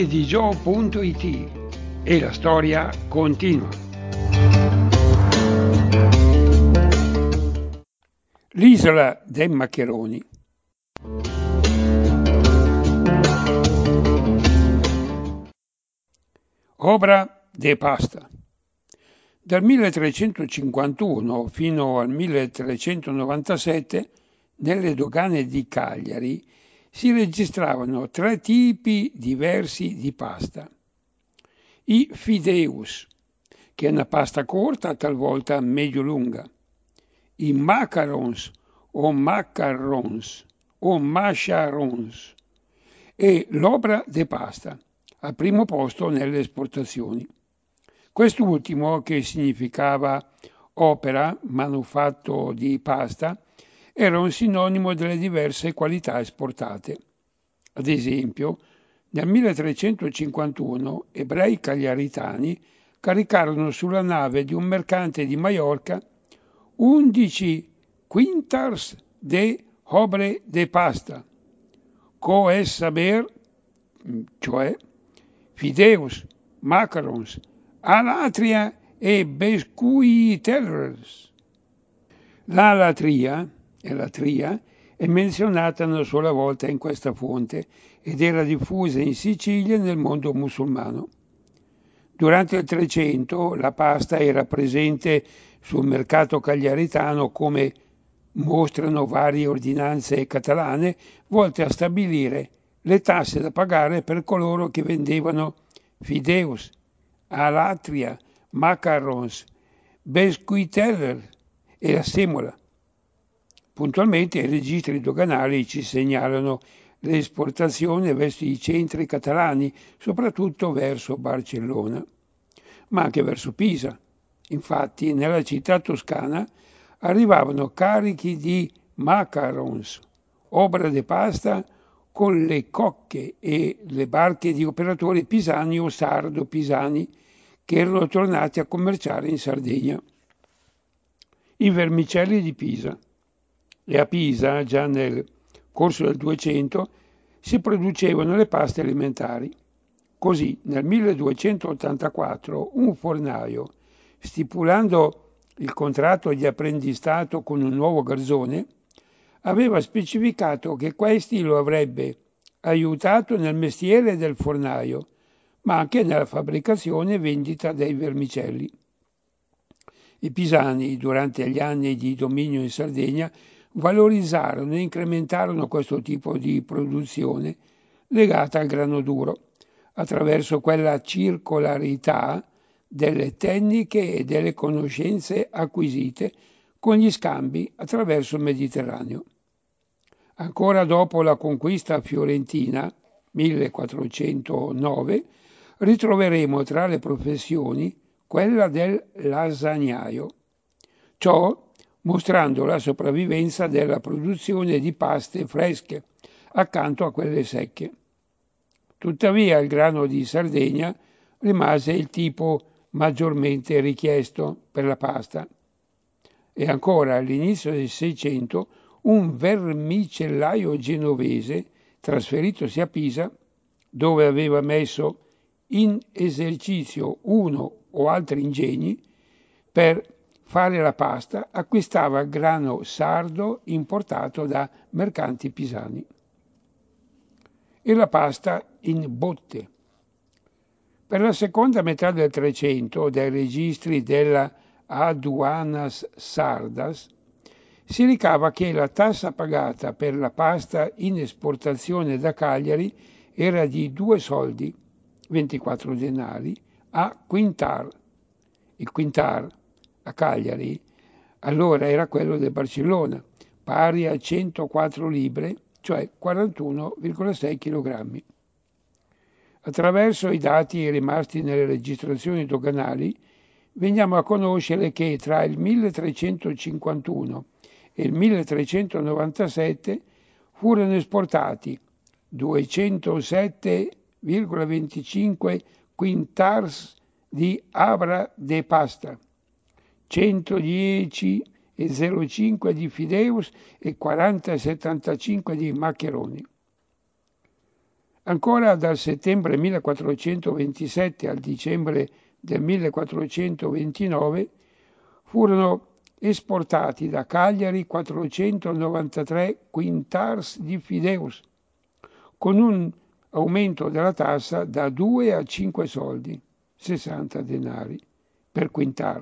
edigio.it e la storia continua. L'isola dei maccheroni. Obra de Pasta. Dal 1351 fino al 1397 nelle dogane di Cagliari si registravano 3 tipi diversi di pasta. I fideus, che è una pasta corta, talvolta medio-lunga. I macarons o macarons o macarons e l'obra de pasta, al primo posto nelle esportazioni. Quest'ultimo, che significava opera, manufatto di pasta, era un sinonimo delle diverse qualità esportate. Ad esempio, nel 1351 ebrei cagliaritani caricarono sulla nave di un mercante di Maiorca 11 quintars de obre de pasta, coes saber, cioè fideus, macarons, alatria e bescuitellers. La latria è menzionata una sola volta in questa fonte ed era diffusa in Sicilia e nel mondo musulmano. Durante il Trecento la pasta era presente sul mercato cagliaritano, come mostrano varie ordinanze catalane volte a stabilire le tasse da pagare per coloro che vendevano fideus, alatria, macarons, bescuiteller e la semola. Puntualmente i registri doganali ci segnalano le esportazioni verso i centri catalani, soprattutto verso Barcellona, ma anche verso Pisa. Infatti, nella città toscana arrivavano carichi di macarons, obra de pasta, con le cocche e le barche di operatori pisani o sardo-pisani che erano tornati a commerciare in Sardegna. I vermicelli di Pisa. E a Pisa, già nel corso del 200, si producevano le paste alimentari. Così, nel 1284, un fornaio, stipulando il contratto di apprendistato con un nuovo garzone, aveva specificato che questi lo avrebbe aiutato nel mestiere del fornaio, ma anche nella fabbricazione e vendita dei vermicelli. I pisani, durante gli anni di dominio in Sardegna, valorizzarono e incrementarono questo tipo di produzione legata al grano duro, attraverso quella circolarità delle tecniche e delle conoscenze acquisite con gli scambi attraverso il Mediterraneo. Ancora dopo la conquista fiorentina, 1409, ritroveremo tra le professioni quella del lasagnaio. Ciò mostrando la sopravvivenza della produzione di paste fresche accanto a quelle secche. Tuttavia il grano di Sardegna rimase il tipo maggiormente richiesto per la pasta. E ancora all'inizio del Seicento un vermicellaio genovese, trasferitosi a Pisa, dove aveva messo in esercizio uno o altri ingegni per fare la pasta, acquistava grano sardo importato da mercanti pisani. E la pasta in botte. Per la seconda metà del Trecento, dai registri della Aduanas Sardas, si ricava che la tassa pagata per la pasta in esportazione da Cagliari era di 2 soldi, 24 denari, a quintar. Il quintar a Cagliari allora era quello del Barcellona, pari a 104 libre, cioè 41,6 kg. Attraverso i dati rimasti nelle registrazioni doganali veniamo a conoscere che tra il 1351 e il 1397 furono esportati 207,25 quintars di abra de pasta, 110,05 di fideus e 40,75 di maccheroni. Ancora dal settembre 1427 al dicembre del 1429 furono esportati da Cagliari 493 quintars di fideus, con un aumento della tassa da 2 a 5 soldi, 60 denari, per quintar.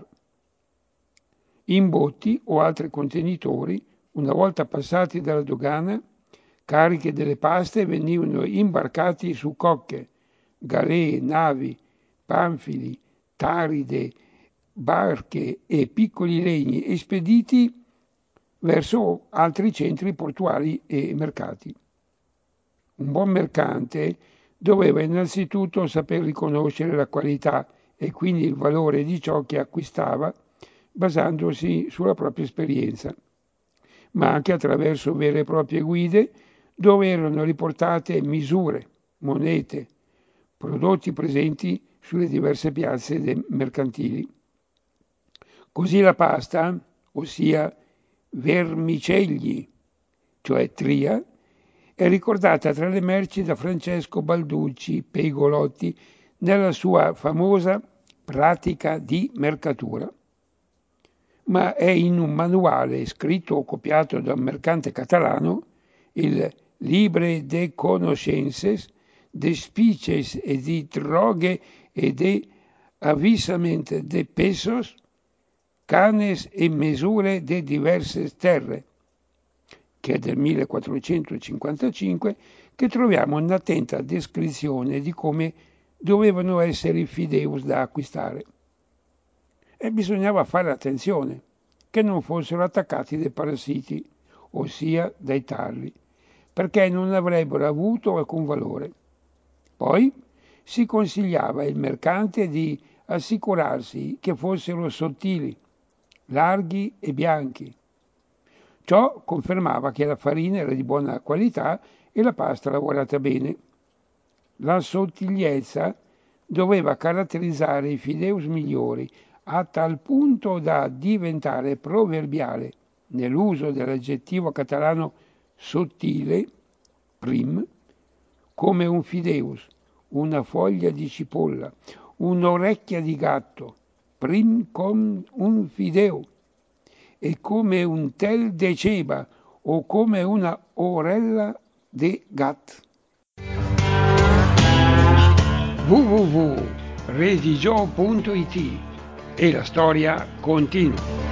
In botti o altri contenitori, una volta passati dalla dogana, cariche delle paste venivano imbarcati su cocche, galee, navi, panfili, taride, barche e piccoli legni e spediti verso altri centri portuali e mercati. Un buon mercante doveva innanzitutto saper riconoscere la qualità e quindi il valore di ciò che acquistava basandosi sulla propria esperienza, ma anche attraverso vere e proprie guide dove erano riportate misure, monete, prodotti presenti sulle diverse piazze mercantili. Così la pasta, ossia vermicegli, cioè tria, è ricordata tra le merci da Francesco Balducci Peigolotti nella sua famosa pratica di mercatura. Ma è in un manuale scritto o copiato da un mercante catalano, il Libre de Conoscences, de Spices e di Droghe e de Avisament de Pesos, Canes e Mesure de Diverses Terre, che è del 1455, che troviamo un'attenta descrizione di come dovevano essere i fideus da acquistare. E bisognava fare attenzione che non fossero attaccati dai parassiti, ossia dai tarli, perché non avrebbero avuto alcun valore. Poi si consigliava al mercante di assicurarsi che fossero sottili, larghi e bianchi. Ciò confermava che la farina era di buona qualità e la pasta lavorata bene. La sottigliezza doveva caratterizzare i fideus migliori a tal punto da diventare proverbiale nell'uso dell'aggettivo catalano sottile, prim, come un fideus, una foglia di cipolla, un'orecchia di gatto, prim com un fideo, e come un tel de ceba o come una orella de gat. www.redigio.it e la storia continua.